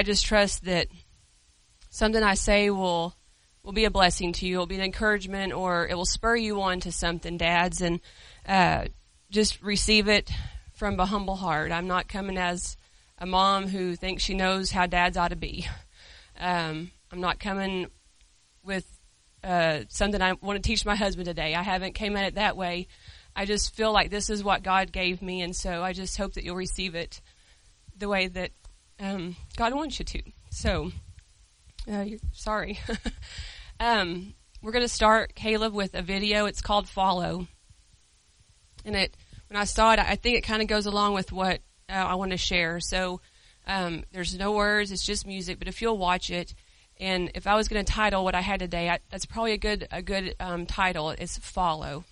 I just trust that something I say will be a blessing to you. It will be an encouragement, or it will spur you on to something, dads. And just receive it from a humble heart. I'm not coming as a mom who thinks she knows how dads ought to be. I'm not coming with something I want to teach my husband today. I haven't came at it that way. I just feel like this is what God gave me, and so I just hope that you'll receive it the way that God wants you to. So, sorry. We're going to start, Caleb, with a video. It's called Follow. And when I saw it, I think it kind of goes along with what I want to share. So there's no words, it's just music. But if you'll watch it, and if I was going to title what I had today, that's probably a good title. It's Follow.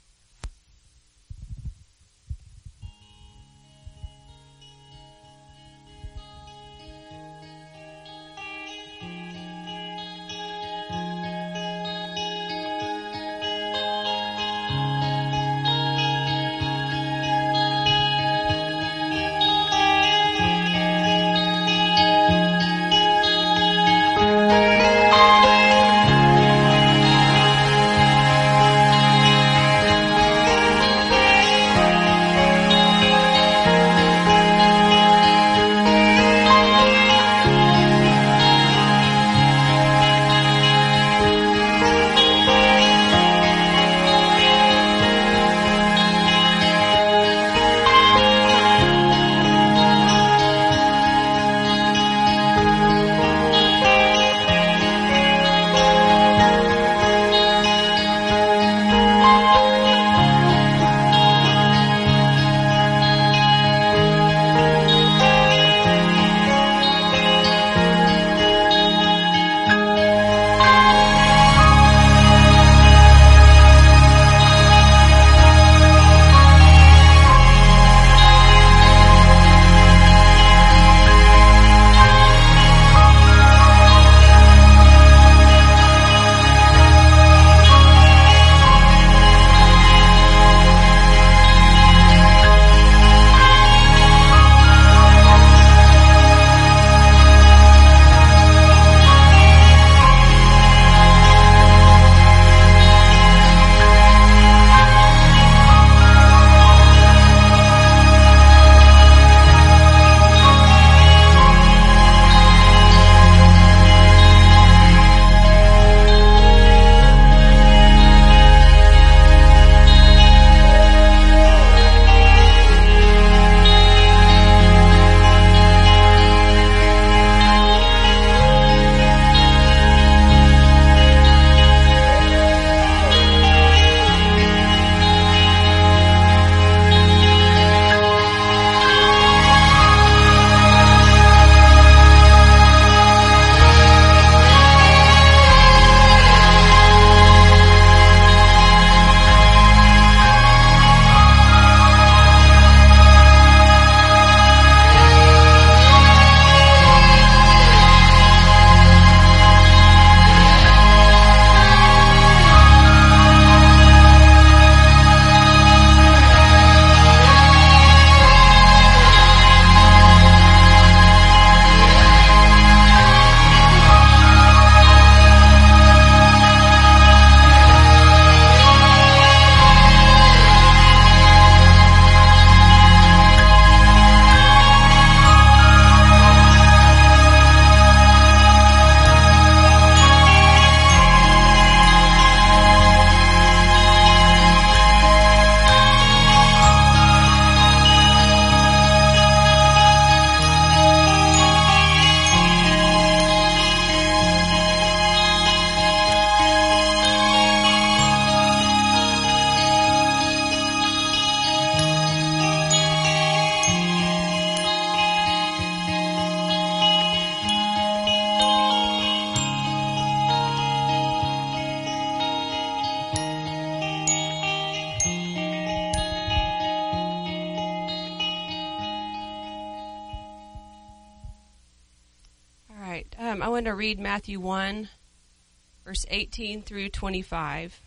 I want to read Matthew 1, verse 18 through 25.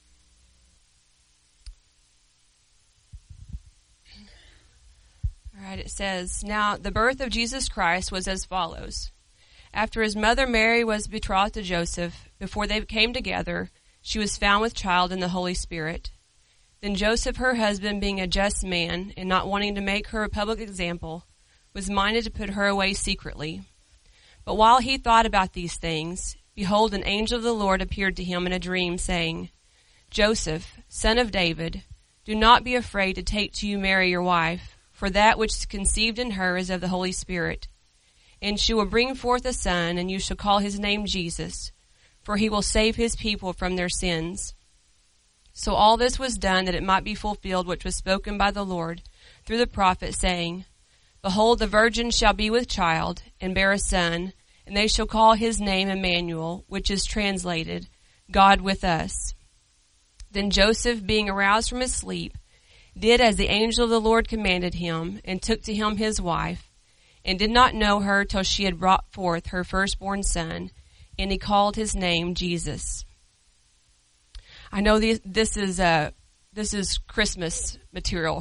All right. right, it says, "Now the birth of Jesus Christ was as follows. After his mother Mary was betrothed to Joseph, before they came together, she was found with child in the Holy Spirit. Then Joseph, her husband, being a just man, and not wanting to make her a public example, was minded to put her away secretly. But while he thought about these things, behold, an angel of the Lord appeared to him in a dream, saying, 'Joseph, son of David, do not be afraid to take to you Mary your wife, for that which is conceived in her is of the Holy Spirit. And she will bring forth a son, and you shall call his name Jesus, for he will save his people from their sins.' So all this was done that it might be fulfilled which was spoken by the Lord through the prophet, saying, 'Behold, the virgin shall be with child, and bear a son, and they shall call his name Emmanuel,' which is translated, God with us. Then Joseph, being aroused from his sleep, did as the angel of the Lord commanded him, and took to him his wife, and did not know her till she had brought forth her firstborn son, and he called his name Jesus." I know this is Christmas material,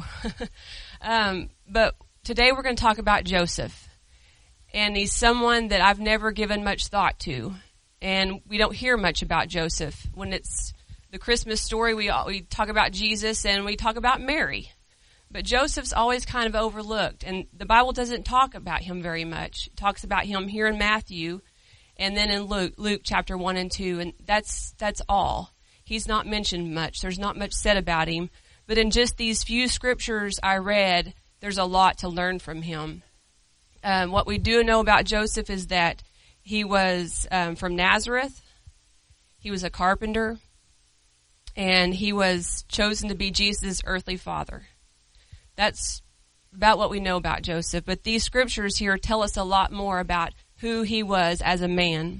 but today we're going to talk about Joseph, and he's someone that I've never given much thought to, and we don't hear much about Joseph. When it's the Christmas story, we talk about Jesus and we talk about Mary, but Joseph's always kind of overlooked, and the Bible doesn't talk about him very much. It talks about him here in Matthew, and then in Luke chapter 1 and 2, and that's all. He's not mentioned much. There's not much said about him. But in just these few scriptures I read, there's a lot to learn from him. What we do know about Joseph is that he was from Nazareth. He was a carpenter. And he was chosen to be Jesus' earthly father. That's about what we know about Joseph. But these scriptures here tell us a lot more about who he was as a man.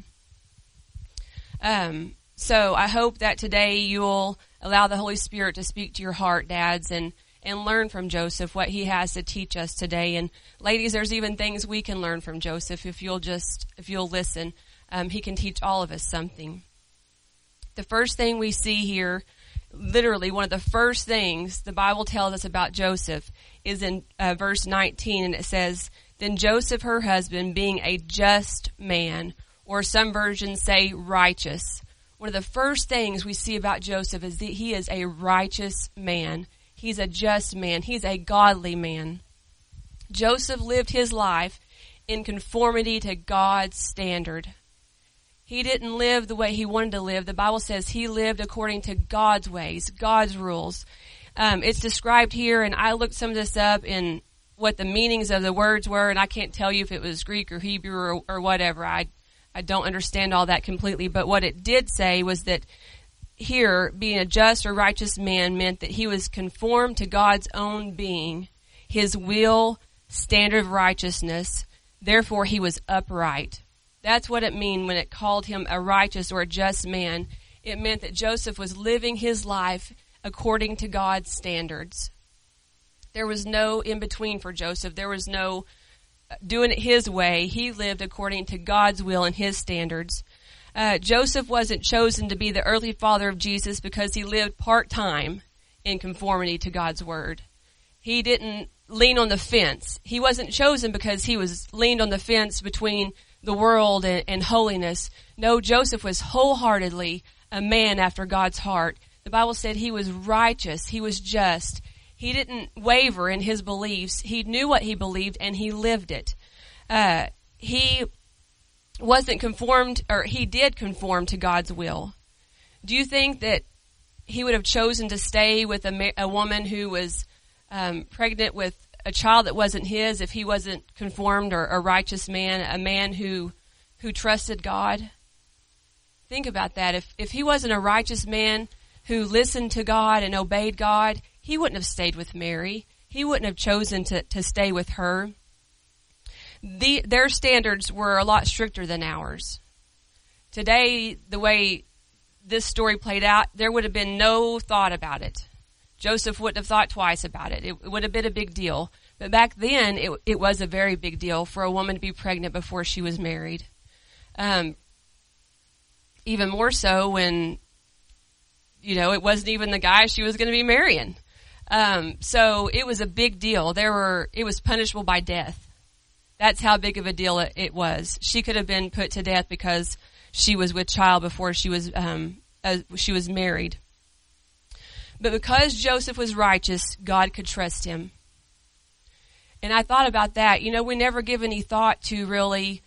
So I hope that today you'll allow the Holy Spirit to speak to your heart, dads, and learn from Joseph what he has to teach us today. And ladies, there's even things we can learn from Joseph if you'll listen. He can teach all of us something. The first thing we see here, literally one of the first things the Bible tells us about Joseph, is in verse 19, and it says, "Then Joseph, her husband, being a just man," or some versions say righteous. One of the first things we see about Joseph is that he is a righteous man. He's a just man. He's a godly man. Joseph lived his life in conformity to God's standard. He didn't live the way he wanted to live. The Bible says he lived according to God's ways, God's rules. It's described here, and I looked some of this up in what the meanings of the words were, and I can't tell you if it was Greek or Hebrew or whatever. I don't understand all that completely, but what it did say was that here, being a just or righteous man meant that he was conformed to God's own being, his will, standard of righteousness. Therefore, he was upright. That's what it meant when it called him a righteous or a just man. It meant that Joseph was living his life according to God's standards. There was no in-between for Joseph. There was no doing it his way. He lived according to God's will and his standards. Joseph wasn't chosen to be the earthly father of Jesus because he lived part-time in conformity to God's word. He didn't lean on the fence. He wasn't chosen because he was leaned on the fence between the world and holiness. No, Joseph was wholeheartedly a man after God's heart. The Bible said he was righteous. He was just. He didn't waver in his beliefs. He knew what he believed, and he lived it. He wasn't conformed, or he did conform to God's will. Do you think that he would have chosen to stay with a woman who was pregnant with a child that wasn't his if he wasn't conformed or a righteous man, a man who trusted God? Think about that. If he wasn't a righteous man who listened to God and obeyed God, he wouldn't have stayed with Mary. He wouldn't have chosen to stay with her. Their standards were a lot stricter than ours. Today, the way this story played out, there would have been no thought about it. Joseph wouldn't have thought twice about it. It would have been a big deal. But back then, it was a very big deal for a woman to be pregnant before she was married. Even more so when, it wasn't even the guy she was going to be marrying. So it was a big deal. It was punishable by death. That's how big of a deal it was. She could have been put to death because she was with child before she was married. But because Joseph was righteous, God could trust him. And I thought about that. We never give any thought to really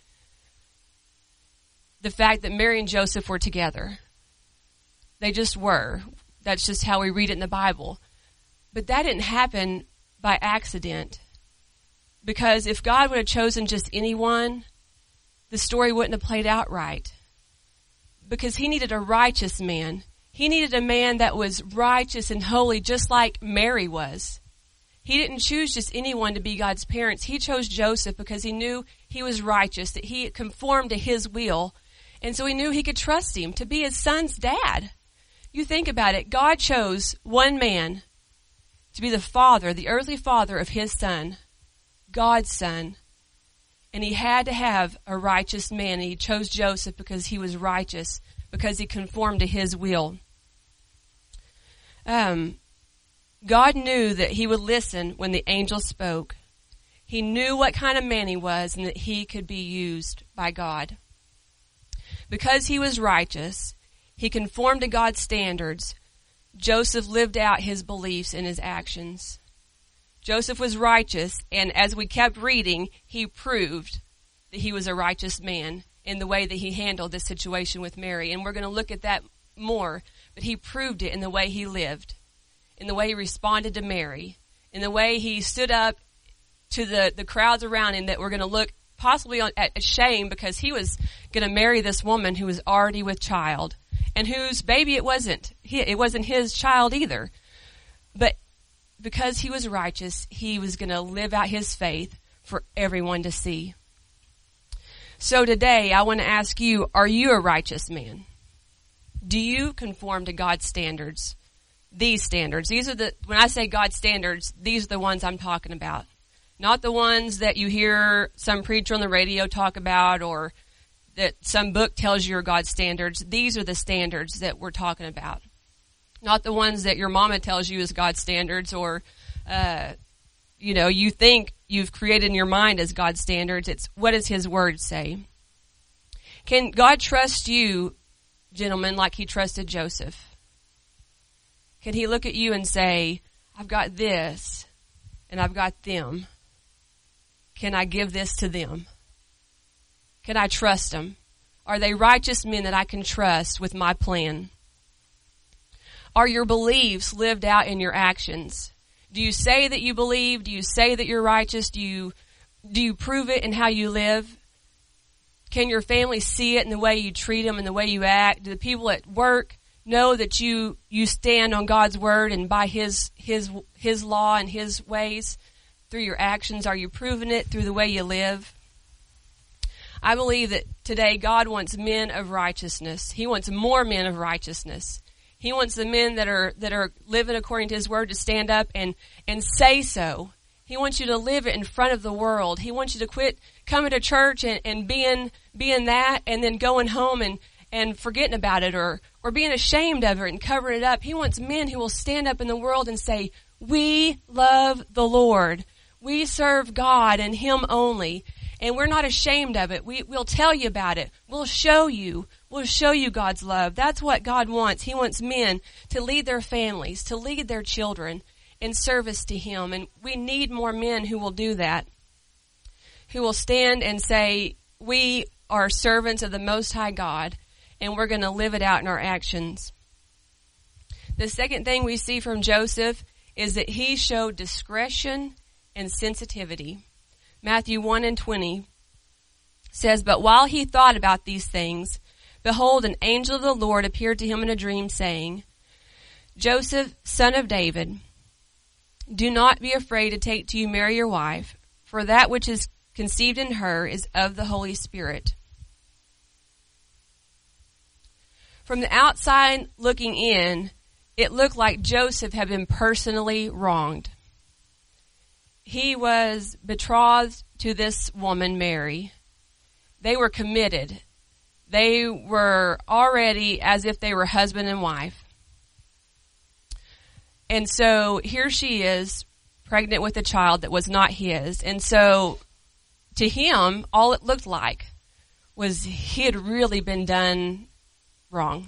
the fact that Mary and Joseph were together. They just were. That's just how we read it in the Bible. But that didn't happen by accident. Because if God would have chosen just anyone, the story wouldn't have played out right. Because he needed a righteous man. He needed a man that was righteous and holy, just like Mary was. He didn't choose just anyone to be God's parents. He chose Joseph because he knew he was righteous, that he conformed to his will. And so he knew he could trust him to be his son's dad. You think about it. God chose one man to be the father, the earthly father of his son, God's son. And he had to have a righteous man. And he chose Joseph because he was righteous, because he conformed to his will. God knew that he would listen when the angel spoke. He knew what kind of man he was and that he could be used by God. Because he was righteous, he conformed to God's standards. Joseph lived out his beliefs and his actions. Joseph was righteous, and as we kept reading, he proved that he was a righteous man in the way that he handled this situation with Mary. And we're going to look at that more, but he proved it in the way he lived, in the way he responded to Mary, in the way he stood up to the crowds around him that were going to look possibly at shame because he was going to marry this woman who was already with child and whose baby it wasn't. It wasn't his child either. But because he was righteous, he was going to live out his faith for everyone to see. So today, I want to ask you, are you a righteous man? Do you conform to God's standards? These standards. When I say God's standards, these are the ones I'm talking about. Not the ones that you hear some preacher on the radio talk about or that some book tells you are God's standards. These are the standards that we're talking about. Not the ones that your mama tells you is God's standards or, you think you've created in your mind as God's standards. It's what does his word say? Can God trust you, gentlemen, like he trusted Joseph? Can he look at you and say, I've got this and I've got them. Can I give this to them? Can I trust them? Are they righteous men that I can trust with my plan? Are your beliefs lived out in your actions? Do you say that you believe? Do you say that you're righteous? Do you prove it in how you live? Can your family see it in the way you treat them and the way you act? Do the people at work know that you stand on God's word and by his law and his ways through your actions? Are you proving it through the way you live? I believe that today God wants men of righteousness. He wants more men of righteousness. He wants the men that are living according to his word to stand up and say so. He wants you to live it in front of the world. He wants you to quit coming to church and being that and then going home and forgetting about it or being ashamed of it and covering it up. He wants men who will stand up in the world and say, we love the Lord. We serve God and him only. And we're not ashamed of it. We'll tell you about it. We'll show you God's love. That's what God wants. He wants men to lead their families, to lead their children in service to him. And we need more men who will do that, who will stand and say, we are servants of the Most High God, and we're going to live it out in our actions. The second thing we see from Joseph is that he showed discretion and sensitivity. Matthew 1:20 says, but while he thought about these things, behold, an angel of the Lord appeared to him in a dream, saying, Joseph, son of David, do not be afraid to take to you Mary your wife, for that which is conceived in her is of the Holy Spirit. From the outside looking in, it looked like Joseph had been personally wronged. He was betrothed to this woman, Mary. They were committed. They were already as if they were husband and wife. And so here she is, pregnant with a child that was not his. And so to him, all it looked like was he had really been done wrong.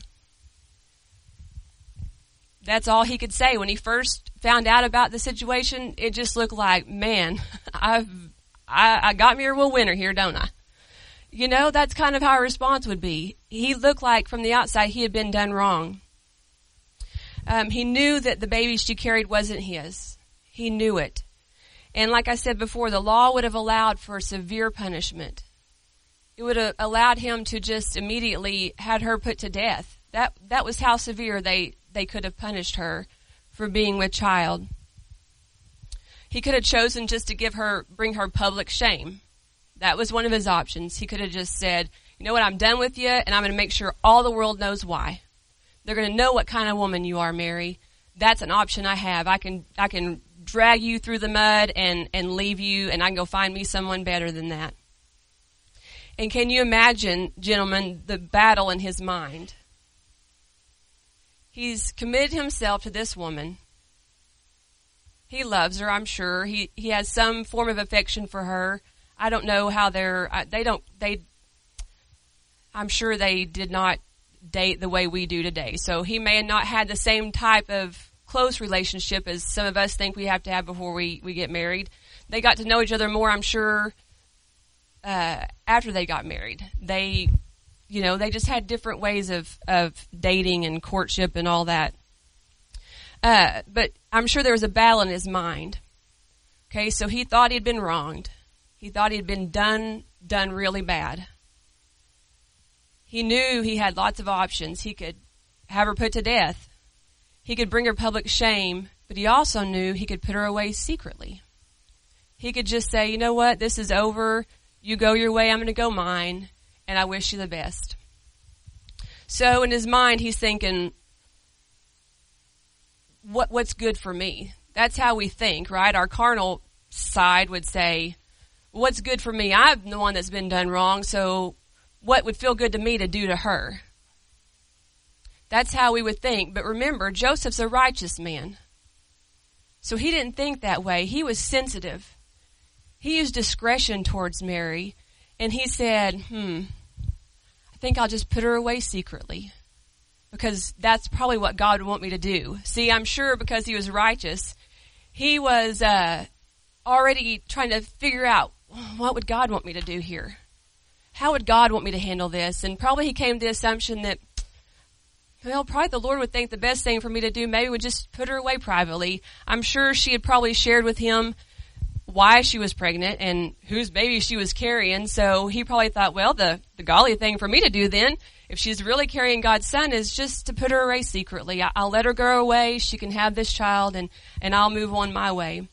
That's all he could say. When he first found out about the situation, it just looked like, man, I got me a real winner here, don't I? You know, that's kind of how our response would be. He looked like from the outside he had been done wrong. He knew that the baby she carried wasn't his. He knew it. And like I said before, the law would have allowed for severe punishment. It would have allowed him to just immediately had her put to death. That was how severe they could have punished her for being with child. He could have chosen just to bring her public shame. That was one of his options. He could have just said, you know what, I'm done with you, and I'm going to make sure all the world knows why. They're going to know what kind of woman you are, Mary. That's an option I have. I can drag you through the mud and leave you, and I can go find me someone better than that. And can you imagine, gentlemen, the battle in his mind? He's committed himself to this woman. He loves her, I'm sure. He has some form of affection for her. I don't know how I'm sure they did not date the way we do today. So he may have not had the same type of close relationship as some of us think we have to have before we get married. They got to know each other more, I'm sure, after they got married. They just had different ways of dating and courtship and all that. But I'm sure there was a battle in his mind. Okay, so he thought he'd been wronged. He thought he'd been done really bad. He knew he had lots of options. He could have her put to death. He could bring her public shame, but he also knew he could put her away secretly. He could just say, you know what, this is over. You go your way, I'm going to go mine, and I wish you the best. So in his mind, he's thinking, what's good for me? That's how we think, right? Our carnal side would say, what's good for me? I'm the one that's been done wrong, so what would feel good to me to do to her? That's how we would think. But remember, Joseph's a righteous man. So he didn't think that way. He was sensitive. He used discretion towards Mary, and he said, I think I'll just put her away secretly, because that's probably what God would want me to do. See, I'm sure because he was righteous, he was already trying to figure out, what would God want me to do here? How would God want me to handle this? And probably he came to the assumption that, probably the Lord would think the best thing for me to do maybe would just put her away privately. I'm sure she had probably shared with him why she was pregnant and whose baby she was carrying. So he probably thought, well, the golly thing for me to do then, if she's really carrying God's son, is just to put her away secretly. I'll let her go away. She can have this child, and I'll move on my way.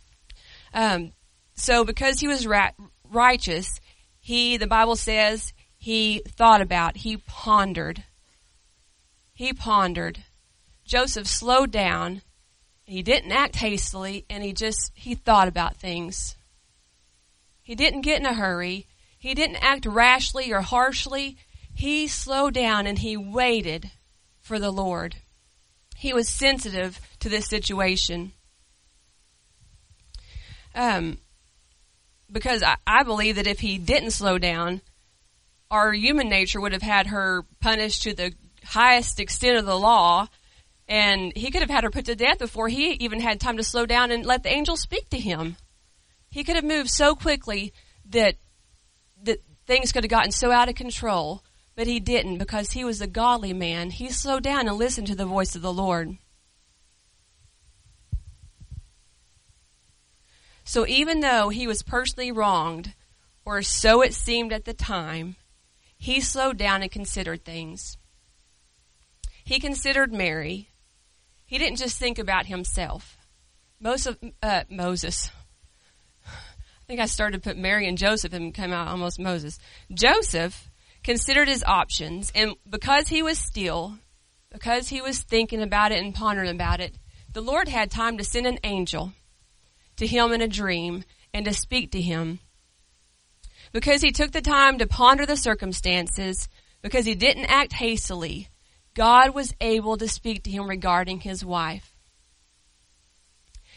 So because he was righteous, the Bible says, he thought about, he pondered. He pondered. Joseph slowed down. He didn't act hastily, and he thought about things. He didn't get in a hurry. He didn't act rashly or harshly. He slowed down and he waited for the Lord. He was sensitive to this situation. Because I believe that if he didn't slow down, our human nature would have had her punished to the highest extent of the law, and he could have had her put to death before he even had time to slow down and let the angel speak to him. He could have moved so quickly that things could have gotten so out of control, but he didn't, because he was a godly man. He slowed down and listened to the voice of the Lord. So even though he was personally wronged, or so it seemed at the time, he slowed down and considered things. He considered Mary. He didn't just think about himself. Moses. I think I started to put Mary and Joseph and came out almost Moses. Joseph considered his options, and because he was still, because he was thinking about it and pondering about it, the Lord had time to send an angel to him in a dream and to speak to him. Because he took the time to ponder the circumstances, because he didn't act hastily, God was able to speak to him regarding his wife.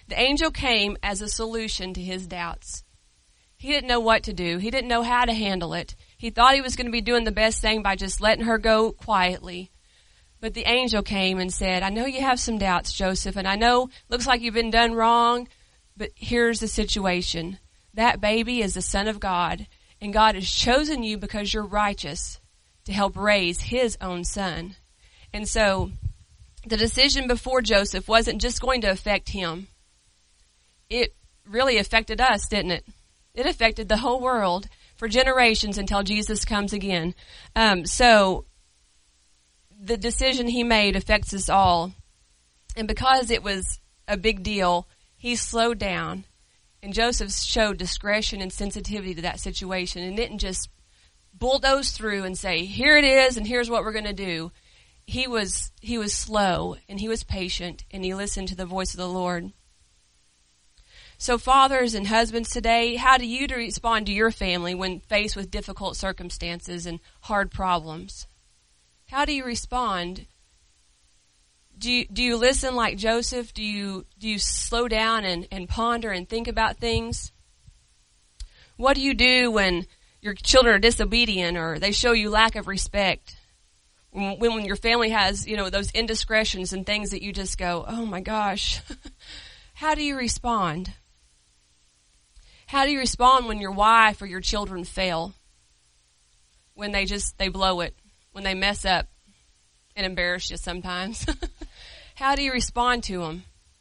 The angel came as a solution to his doubts. He didn't know what to do. He didn't know how to handle it. He thought he was going to be doing the best thing by just letting her go quietly. But the angel came and said, I know you have some doubts, Joseph, and I know looks like you've been done wrong, but here's the situation. That baby is the Son of God, and God has chosen you because you're righteous to help raise his own son. And so the decision before Joseph wasn't just going to affect him. It really affected us, didn't it? It affected the whole world for generations until Jesus comes again. So the decision he made affects us all. And because it was a big deal, he slowed down. And Joseph showed discretion and sensitivity to that situation and didn't just bulldoze through and say, here it is and here's what we're going to do. He was slow and he was patient and he listened to the voice of the Lord. So fathers and husbands today, how do you respond to your family when faced with difficult circumstances and hard problems? How do you respond? Do you listen like Joseph? Do you slow down and ponder and think about things? What do you do when your children are disobedient or they show you lack of respect? When your family has, those indiscretions and things that you just go, oh my gosh. How do you respond? How do you respond when your wife or your children fail? When they blow it? When they mess up and embarrass you sometimes? How do you respond to them?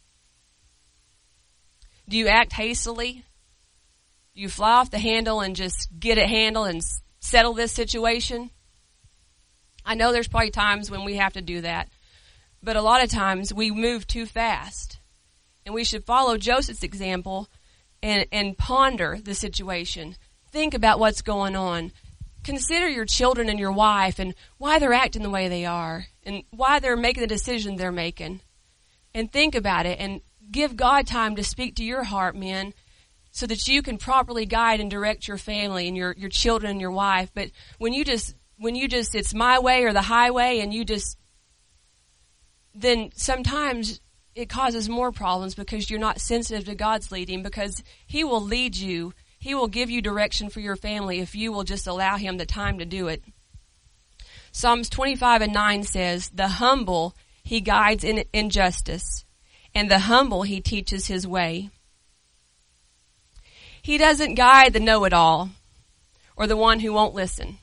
Do you act hastily? Do you fly off the handle and just get it handled and settle this situation? I know there's probably times when we have to do that, but a lot of times we move too fast. And we should follow Joseph's example and ponder the situation. Think about what's going on. Consider your children and your wife and why they're acting the way they are and why they're making the decision they're making. And think about it and give God time to speak to your heart, men, so that you can properly guide and direct your family and your children and your wife. But when you just, it's my way or the highway and then sometimes it causes more problems because you're not sensitive to God's leading, because he will lead you. He will give you direction for your family if you will just allow him the time to do it. Psalms 25:9 says, the humble he guides in justice, and the humble he teaches his way. He doesn't guide the know-it-all or the one who won't listen.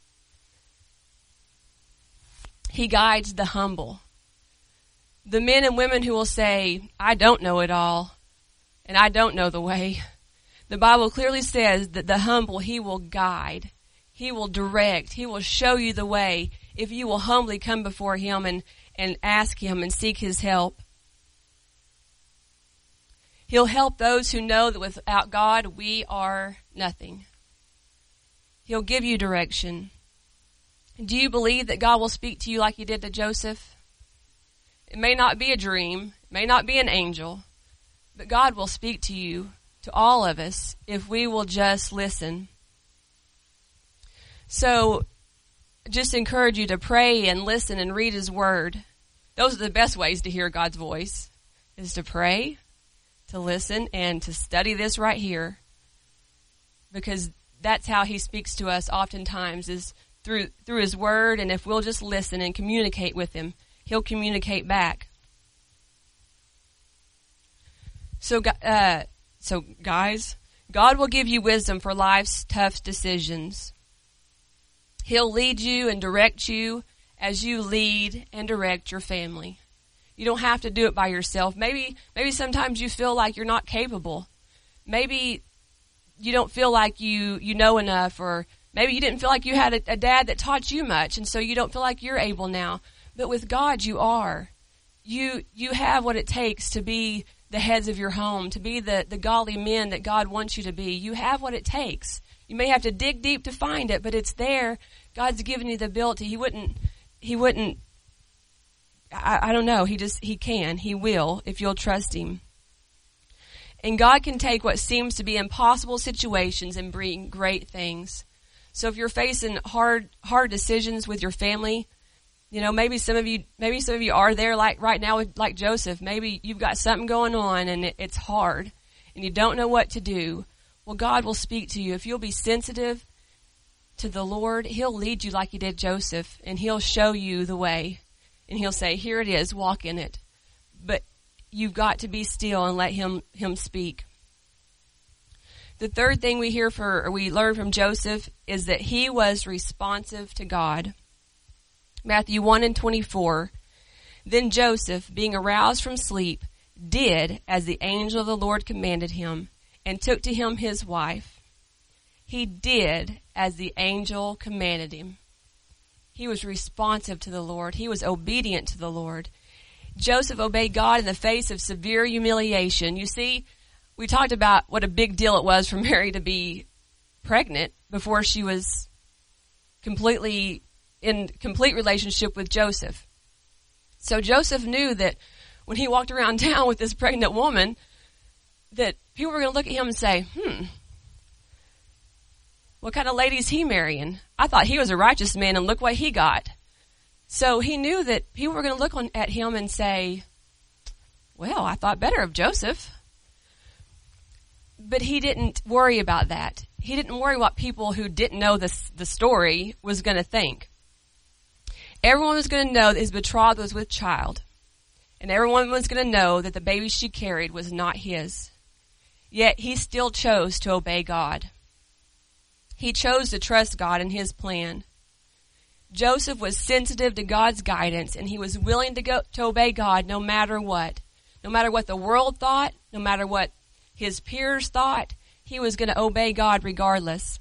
He guides the humble. The men and women who will say, I don't know it all, and I don't know the way. The Bible clearly says that the humble he will guide. He will direct. He will show you the way if you will humbly come before him and ask him and seek his help. He'll help those who know that without God we are nothing. He'll give you direction. Do you believe that God will speak to you like he did to Joseph? It may not be a dream, it may not be an angel, but God will speak to you, to all of us, if we will just listen. So, just encourage you to pray and listen and read his word. Those are the best ways to hear God's voice, is to pray, to listen, and to study this right here. Because that's how he speaks to us oftentimes, is through his word, and if we'll just listen and communicate with him, he'll communicate back. So guys, God will give you wisdom for life's tough decisions. He'll lead you and direct you as you lead and direct your family. You don't have to do it by yourself. Maybe sometimes you feel like you're not capable. Maybe you don't feel like you know enough, or maybe you didn't feel like you had a dad that taught you much, and so you don't feel like you're able now. But with God, you are. You have what it takes to be the heads of your home, to be the godly men that God wants you to be. You have what it takes. You may have to dig deep to find it, but it's there. God's given you the ability. He wouldn't, I don't know. He can. He will, if you'll trust him. And God can take what seems to be impossible situations and bring great things. So if you're facing hard decisions with your family, You know, maybe some of you are there like right now like Joseph. Maybe you've got something going on and it's hard and you don't know what to do. Well, God will speak to you. If you'll be sensitive to the Lord, He'll lead you like He did Joseph, and He'll show you the way. And He'll say, here it is, walk in it. But you've got to be still and let Him speak. The third thing we learn from Joseph is that he was responsive to God. Matthew 1:24. Then Joseph, being aroused from sleep, did as the angel of the Lord commanded him, and took to him his wife. He did as the angel commanded him. He was responsive to the Lord. He was obedient to the Lord. Joseph obeyed God in the face of severe humiliation. You see, we talked about what a big deal it was for Mary to be pregnant before she was completely in complete relationship with Joseph. So Joseph knew that when he walked around town with this pregnant woman, that people were going to look at him and say, what kind of lady is he marrying? I thought he was a righteous man, and look what he got. So he knew that people were going to look at him and say, well, I thought better of Joseph. But he didn't worry about that. He didn't worry what people who didn't know the story was going to think. Everyone was going to know that his betrothed was with child. And everyone was going to know that the baby she carried was not his. Yet he still chose to obey God. He chose to trust God in His plan. Joseph was sensitive to God's guidance, and he was willing to obey God no matter what. No matter what the world thought, no matter what his peers thought, he was going to obey God regardless.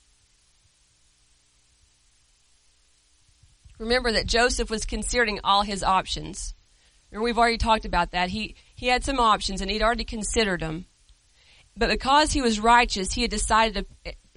Remember that Joseph was considering all his options. Remember, we've already talked about that. He had some options, and he'd already considered them. But because he was righteous, he had decided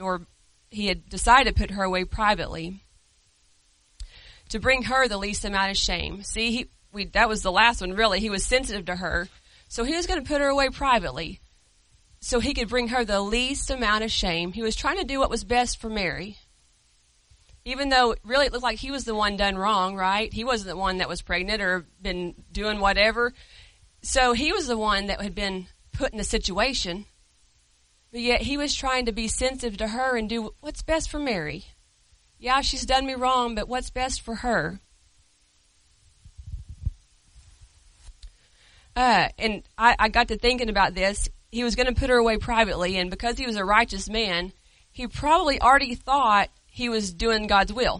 to put her away privately to bring her the least amount of shame. See, that was the last one, really. He was sensitive to her, so he was going to put her away privately so he could bring her the least amount of shame. He was trying to do what was best for Mary. Even though really it looked like he was the one done wrong, right? He wasn't the one that was pregnant or been doing whatever. So he was the one that had been put in the situation. But yet he was trying to be sensitive to her and do what's best for Mary. Yeah, she's done me wrong, but what's best for her? And I got to thinking about this. He was going to put her away privately, and because he was a righteous man, he probably already thought he was doing God's will.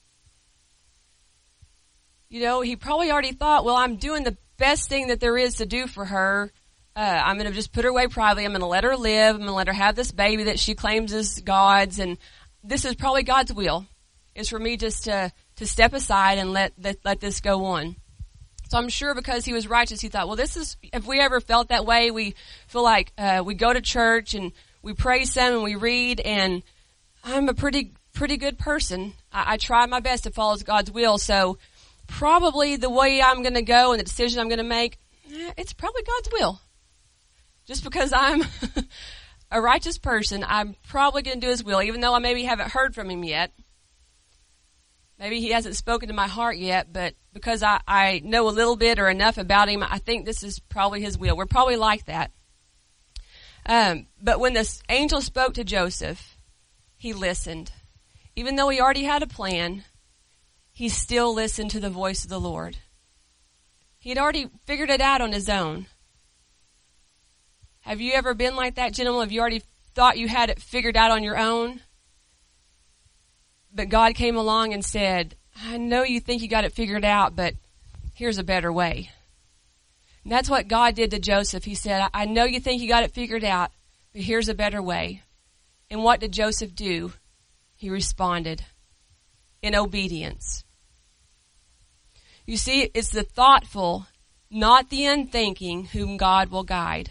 You know, he probably already thought, well, I'm doing the best thing that there is to do for her. I'm going to just put her away privately. I'm going to let her live. I'm going to let her have this baby that she claims is God's. And this is probably God's will, is for me just to step aside and let this go on. So I'm sure because he was righteous, he thought, well, this is, if we ever felt that way, we feel like we go to church and we pray some and we read, and I'm a pretty good person. I try my best to follow God's will. So probably the way I'm going to go and the decision I'm going to make, it's probably God's will. Just because I'm a righteous person, I'm probably going to do His will, even though I maybe haven't heard from Him yet. Maybe He hasn't spoken to my heart yet, but because I know a little bit or enough about Him, I think this is probably His will. We're probably like that. But when the angel spoke to Joseph, he listened. Even though he already had a plan, he still listened to the voice of the Lord. He had already figured it out on his own. Have you ever been like that, gentlemen? Have you already thought you had it figured out on your own? But God came along and said, I know you think you got it figured out, but here's a better way. And that's what God did to Joseph. He said, I know you think you got it figured out, but here's a better way. And what did Joseph do? He responded in obedience. You see, it's the thoughtful, not the unthinking, whom God will guide.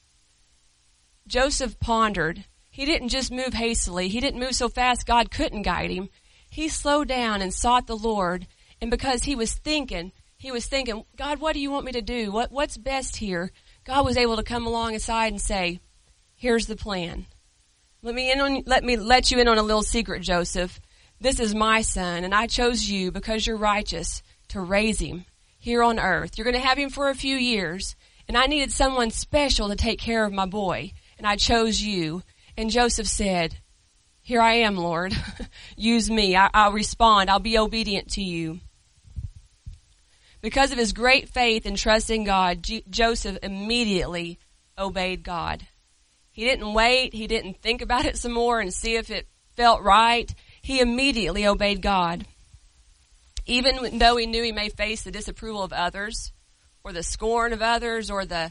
Joseph pondered. He didn't just move hastily. He didn't move so fast God couldn't guide him. He slowed down and sought the Lord. And because he was thinking, God, what do you want me to do? What's best here? God was able to come alongside and say, here's the plan. Let me let you in on a little secret, Joseph. This is my son, and I chose you because you're righteous to raise him here on earth. You're going to have him for a few years. And I needed someone special to take care of my boy. And I chose you. And Joseph said, here I am, Lord. Use me. I'll respond. I'll be obedient to you. Because of his great faith and trust in God, Joseph immediately obeyed God. He didn't wait. He didn't think about it some more and see if it felt right. He immediately obeyed God. Even though he knew he may face the disapproval of others, or the scorn of others, or the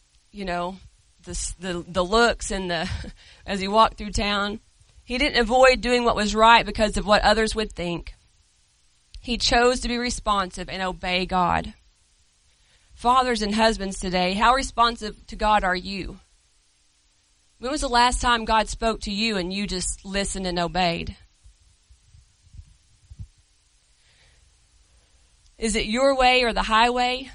looks and as he walked through town, he didn't avoid doing what was right because of what others would think. He chose to be responsive and obey God. Fathers and husbands today, how responsive to God are you? When was the last time God spoke to you and you just listened and obeyed? Is it your way or the highway?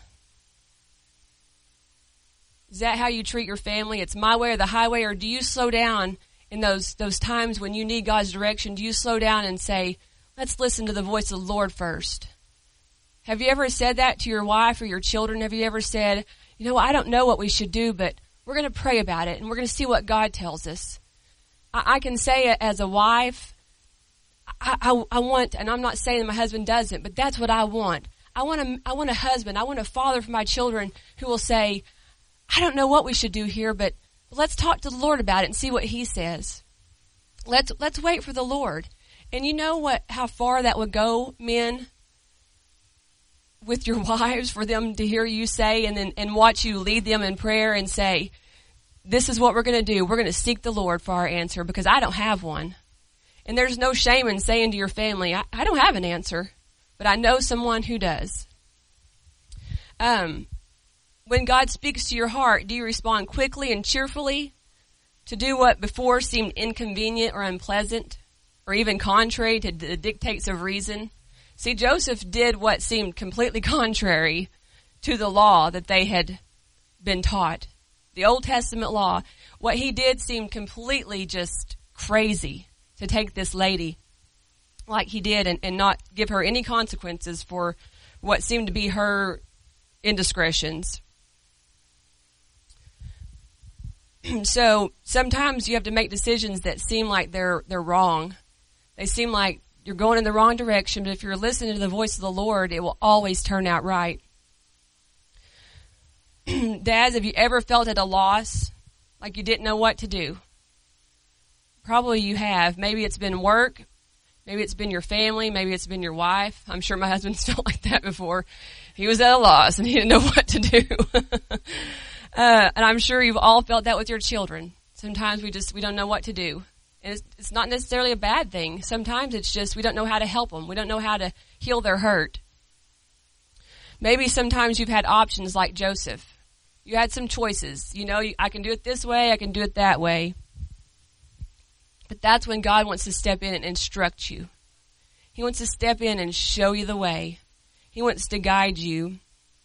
Is that how you treat your family? It's my way or the highway? Or do you slow down in those times when you need God's direction? Do you slow down and say, let's listen to the voice of the Lord first? Have you ever said that to your wife or your children? Have you ever said, I don't know what we should do, but we're going to pray about it and we're going to see what God tells us? I can say as a wife, I want, and I'm not saying that my husband doesn't, but that's what I want. I want a husband, I want a father for my children who will say, I don't know what we should do here, but let's talk to the Lord about it and see what he says. Let's wait for the Lord. And you know how far that would go, men, with your wives, for them to hear you say and watch you lead them in prayer and say, this is what we're going to do. We're going to seek the Lord for our answer because I don't have one. And there's no shame in saying to your family, I don't have an answer, but I know someone who does. When God speaks to your heart, do you respond quickly and cheerfully to do what before seemed inconvenient or unpleasant, or even contrary to the dictates of reason? See, Joseph did what seemed completely contrary to the law that they had been taught. The Old Testament law. What he did seemed completely just crazy, to take this lady like he did and not give her any consequences for what seemed to be her indiscretions. So sometimes you have to make decisions that seem like they're wrong. They seem like you're going in the wrong direction, but if you're listening to the voice of the Lord, it will always turn out right. Dads, have you ever felt at a loss, like you didn't know what to do? Probably you have. Maybe it's been work. Maybe it's been your family. Maybe it's been your wife. I'm sure my husband's felt like that before. He was at a loss and he didn't know what to do. And I'm sure you've all felt that with your children. Sometimes we don't know what to do. And it's not necessarily a bad thing. Sometimes it's just we don't know how to help them. We don't know how to heal their hurt. Maybe sometimes you've had options like Joseph. You had some choices. I can do it this way. I can do it that way. But that's when God wants to step in and instruct you. He wants to step in and show you the way. He wants to guide you.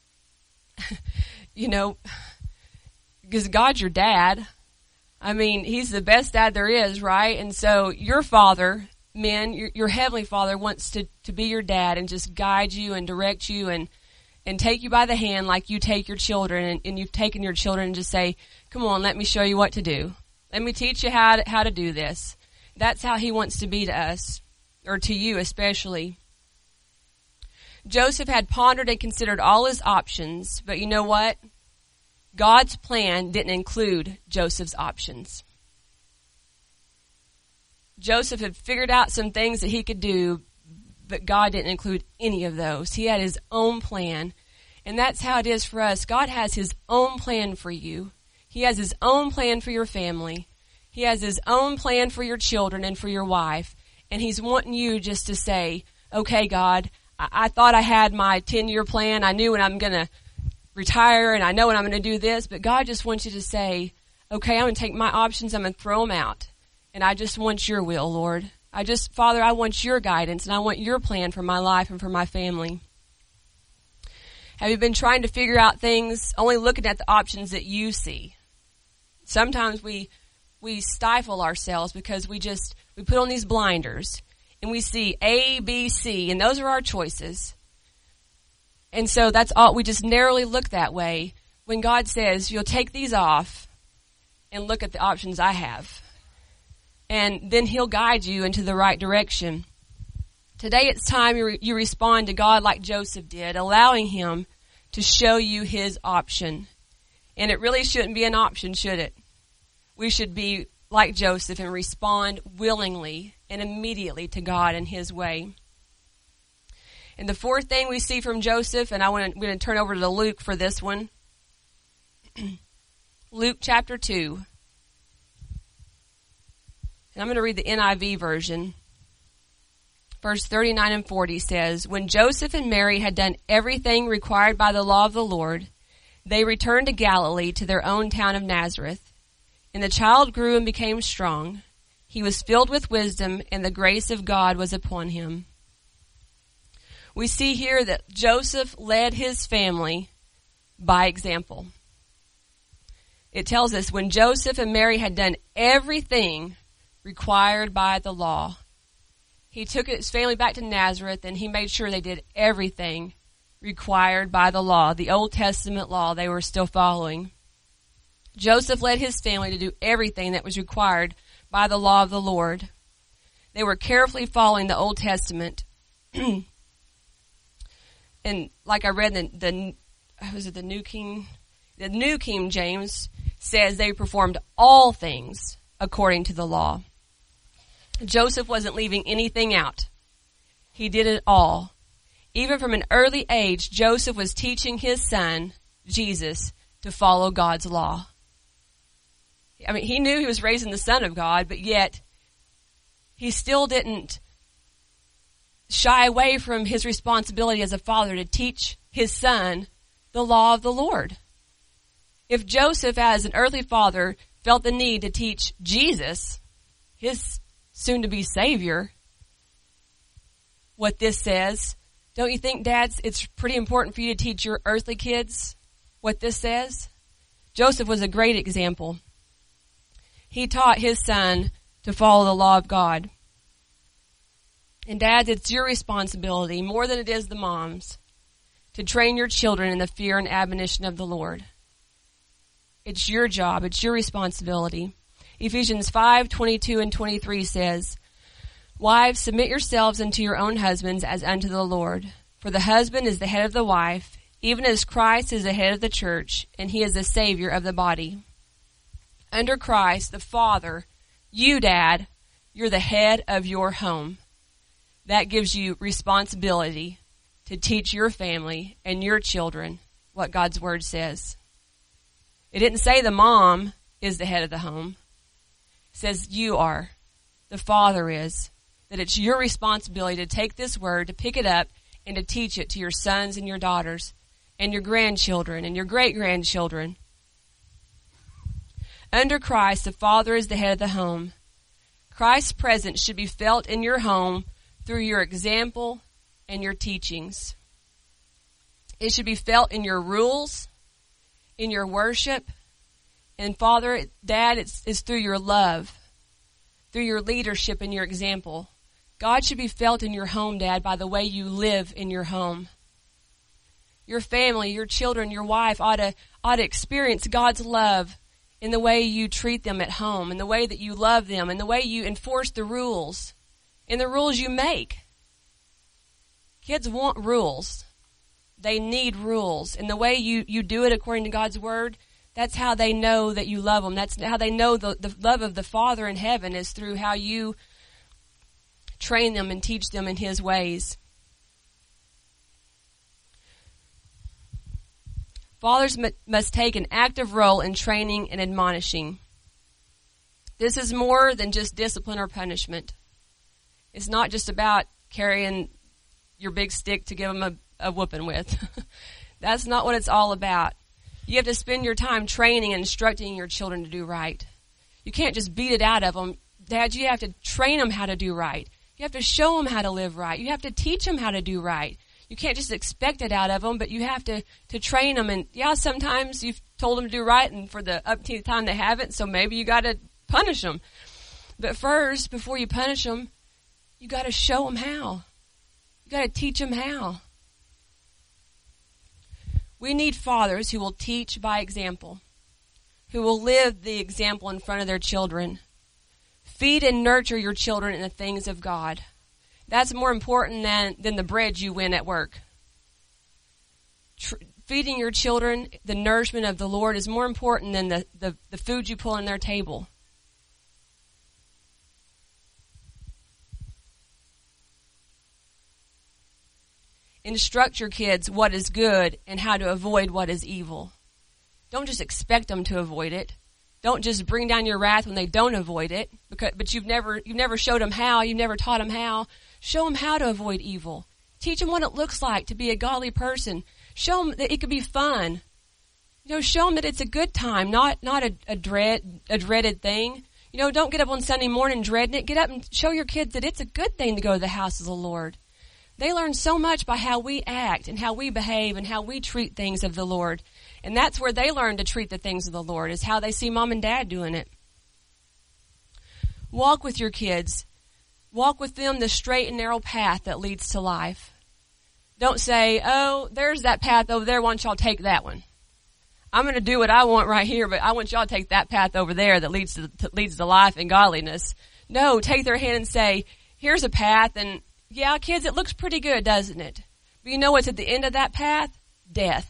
Because God's your dad. I mean, he's the best dad there is, right? And so your father, men, your heavenly father wants to be your dad and just guide you and direct you and take you by the hand like you take your children and you've taken your children and just say, come on, let me show you what to do. Let me teach you how to do this. That's how he wants to be to us, or to you especially. Joseph had pondered and considered all his options, but you know what? God's plan didn't include Joseph's options. Joseph had figured out some things that he could do, but God didn't include any of those. He had his own plan. And that's how it is for us. God has his own plan for you. He has his own plan for your family. He has his own plan for your children and for your wife. And he's wanting you just to say, okay, God, I thought I had my 10-year plan. I knew when I'm going to retire and I know when I'm going to do this. But God just wants you to say, okay, I'm going to take my options. I'm going to throw them out. And I just want your will, Lord. Father, I want your guidance and I want your plan for my life and for my family. Have you been trying to figure out things only looking at the options that you see? Sometimes we stifle ourselves because we put on these blinders and we see A, B, C, and those are our choices. And so that's all, we just narrowly look that way when God says, you'll take these off and look at the options I have. And then he'll guide you into the right direction. Today it's time you respond to God like Joseph did, allowing him to show you his option. And it really shouldn't be an option, should it? We should be like Joseph and respond willingly and immediately to God and his way. And the fourth thing we see from Joseph, and we're going to turn over to Luke for this one. Luke chapter 2. And I'm going to read the NIV version. Verse 39 and 40 says, When Joseph and Mary had done everything required by the law of the Lord, they returned to Galilee to their own town of Nazareth. And the child grew and became strong. He was filled with wisdom, and the grace of God was upon him. We see here that Joseph led his family by example. It tells us when Joseph and Mary had done everything required by the law, he took his family back to Nazareth and he made sure they did everything required by the law, the Old Testament law they were still following. Joseph led his family to do everything that was required by the law of the Lord. They were carefully following the Old Testament. And like I read the New King James says they performed all things according to the law. Joseph wasn't leaving anything out. He did it all. Even from an early age, Joseph was teaching his son, Jesus, to follow God's law. I mean, he knew he was raising the Son of God, but yet he still didn't shy away from his responsibility as a father to teach his son the law of the Lord. If Joseph, as an earthly father, felt the need to teach Jesus, his soon-to-be Savior, what this says, don't you think, dads, it's pretty important for you to teach your earthly kids what this says? Joseph was a great example. He taught his son to follow the law of God. And dads, it's your responsibility, more than it is the mom's, to train your children in the fear and admonition of the Lord. It's your job. It's your responsibility. Ephesians 5:22 and 23 says, Wives, submit yourselves unto your own husbands as unto the Lord. For the husband is the head of the wife, even as Christ is the head of the church, and he is the Savior of the body. Under Christ, the Father, you, Dad, you're the head of your home. That gives you responsibility to teach your family and your children what God's Word says. It didn't say the mom is the head of the home. It says you are. The Father is. That it's your responsibility to take this Word, to pick it up, and to teach it to your sons and your daughters and your grandchildren and your great-grandchildren. Under Christ, the Father is the head of the home. Christ's presence should be felt in your home through your example and your teachings. It should be felt in your rules, in your worship, and Father, Dad, it's through your love, through your leadership and your example. God should be felt in your home, Dad, by the way you live in your home. Your family, your children, your wife ought to experience God's love in the way you treat them at home, in the way that you love them, in the way you enforce the rules, in the rules you make. Kids want rules. They need rules. And the way you do it according to God's Word, that's how they know that you love them. That's how they know the love of the Father in heaven is through how you train them and teach them in His ways. Fathers must take an active role in training and admonishing. This is more than just discipline or punishment. It's not just about carrying your big stick to give them a whooping with. That's not what it's all about. You have to spend your time training and instructing your children to do right. You can't just beat it out of them. Dad, you have to train them how to do right. You have to show them how to live right. You have to teach them how to do right. You can't just expect it out of them, but you have to train them. And yeah, sometimes you've told them to do right, and for the upteenth time they haven't, so maybe you got to punish them. But first, before you punish them, you got to show them how. You got to teach them how. We need fathers who will teach by example, who will live the example in front of their children. Feed and nurture your children in the things of God. That's more important than the bread you win at work. Feeding your children the nourishment of the Lord is more important than the food you put on their table. Instruct your kids what is good and how to avoid what is evil. Don't just expect them to avoid it. Don't just bring down your wrath when they don't avoid it, but you've never showed them how, you've never taught them how. Show them how to avoid evil. Teach them what it looks like to be a godly person. Show them that it could be fun. Show them that it's a good time, not a dreaded thing. Don't get up on Sunday morning dreading it. Get up and show your kids that it's a good thing to go to the house of the Lord. They learn so much by how we act and how we behave and how we treat things of the Lord. And that's where they learn to treat the things of the Lord, is how they see mom and dad doing it. Walk with your kids. Walk with them the straight and narrow path that leads to life. Don't say, oh, there's that path over there. Why don't y'all take that one? I'm going to do what I want right here, but I want y'all to take that path over there that leads to life and godliness. No, take their hand and say, here's a path, and yeah, kids, it looks pretty good, doesn't it? But you know what's at the end of that path? Death.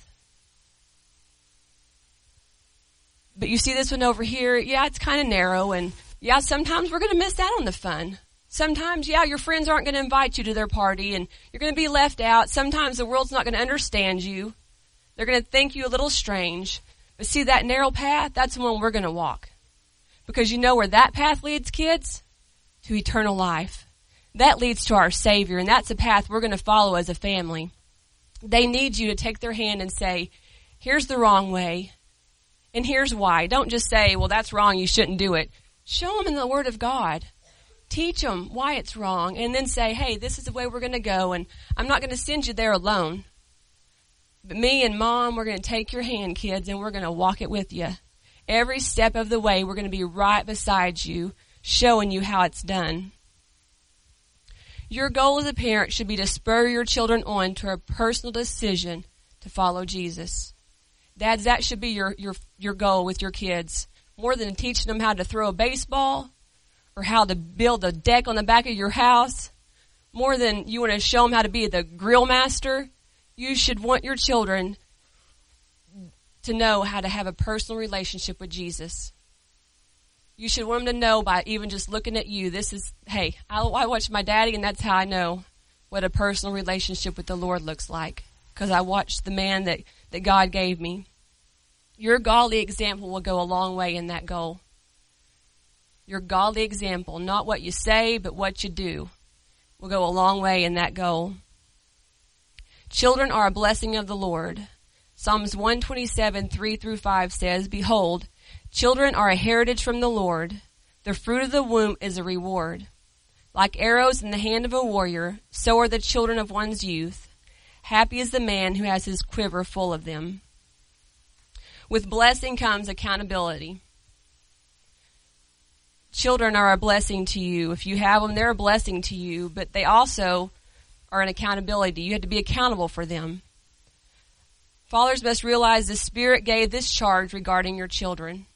But you see this one over here? Yeah, it's kind of narrow, and yeah, sometimes we're going to miss out on the fun. Sometimes, yeah, your friends aren't going to invite you to their party, and you're going to be left out. Sometimes the world's not going to understand you. They're going to think you a little strange. But see that narrow path? That's the one we're going to walk. Because you know where that path leads, kids? To eternal life. That leads to our Savior, and that's a path we're going to follow as a family. They need you to take their hand and say, here's the wrong way, and here's why. Don't just say, well, that's wrong, you shouldn't do it. Show them in the Word of God. Teach them why it's wrong, and then say, hey, this is the way we're going to go, and I'm not going to send you there alone. But me and Mom, we're going to take your hand, kids, and we're going to walk it with you. Every step of the way, we're going to be right beside you, showing you how it's done. Your goal as a parent should be to spur your children on to a personal decision to follow Jesus. Dads, that should be your goal with your kids. More than teaching them how to throw a baseball or how to build a deck on the back of your house. More than you want to show them how to be the grill master. You should want your children to know how to have a personal relationship with Jesus. You should want them to know by even just looking at you. Hey, I watch my daddy, and that's how I know what a personal relationship with the Lord looks like. Because I watched the man that God gave me. Your godly example will go a long way in that goal. Your godly example, not what you say, but what you do, will go a long way in that goal. Children are a blessing of the Lord. Psalms 127, 3-5 says, behold, children are a heritage from the Lord. The fruit of the womb is a reward. Like arrows in the hand of a warrior, so are the children of one's youth. Happy is the man who has his quiver full of them. With blessing comes accountability. Children are a blessing to you. If you have them, they're a blessing to you, but they also are an accountability. You have to be accountable for them. Fathers must realize the Spirit gave this charge regarding your children.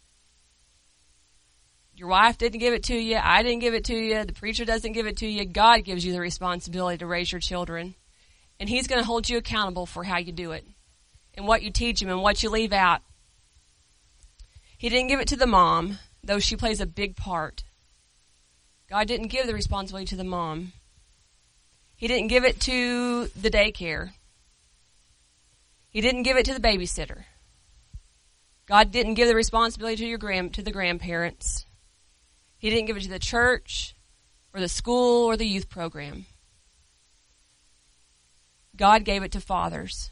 Your wife didn't give it to you. I didn't give it to you. The preacher doesn't give it to you. God gives you the responsibility to raise your children. And He's going to hold you accountable for how you do it and what you teach them and what you leave out. He didn't give it to the mom, though she plays a big part. God didn't give the responsibility to the mom. He didn't give it to the daycare. He didn't give it to the babysitter. God didn't give the responsibility to the grandparents. He didn't give it to the church or the school or the youth program. God gave it to fathers.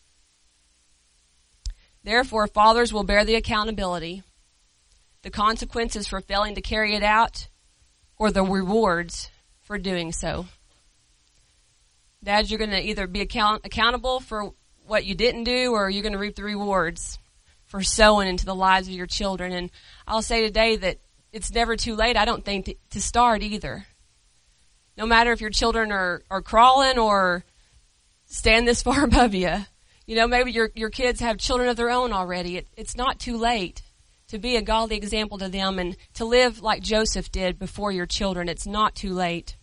Therefore, fathers will bear the accountability, the consequences for failing to carry it out, or the rewards for doing so. Dads, you're going to either be accountable for what you didn't do, or you're going to reap the rewards for sowing into the lives of your children. And I'll say today that it's never too late, I don't think, to start either. No matter if your children are crawling or stand this far above you, You know, maybe your kids have children of their own already. It's not too late to be a godly example to them and to live like Joseph did before your children. It's not too late.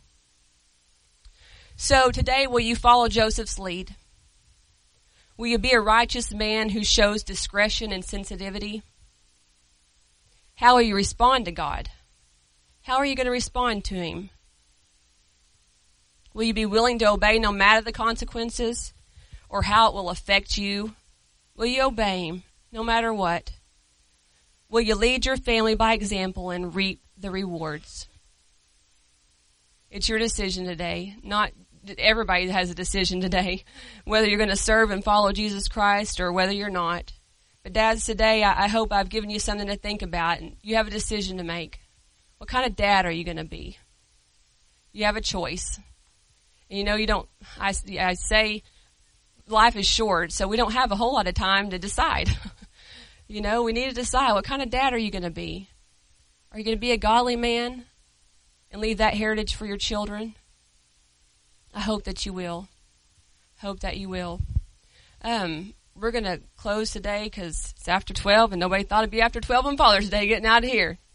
So today, will you follow Joseph's lead? Will you be a righteous man who shows discretion and sensitivity? How will you respond to God? How are you going to respond to Him? Will you be willing to obey no matter the consequences or how it will affect you? Will you obey Him no matter what? Will you lead your family by example and reap the rewards? It's your decision today. Not everybody has a decision today, whether you're going to serve and follow Jesus Christ or whether you're not. But dads, today I hope I've given you something to think about, and you have a decision to make. What kind of dad are you going to be? You have a choice. And you know, you don't, I say life is short, so we don't have a whole lot of time to decide. You know, we need to decide, what kind of dad are you going to be? Are you going to be a godly man and leave that heritage for your children? I hope that you will. Hope that you will. We're going to close today because it's after 12 and nobody thought it'd be after 12 on Father's Day getting out of here.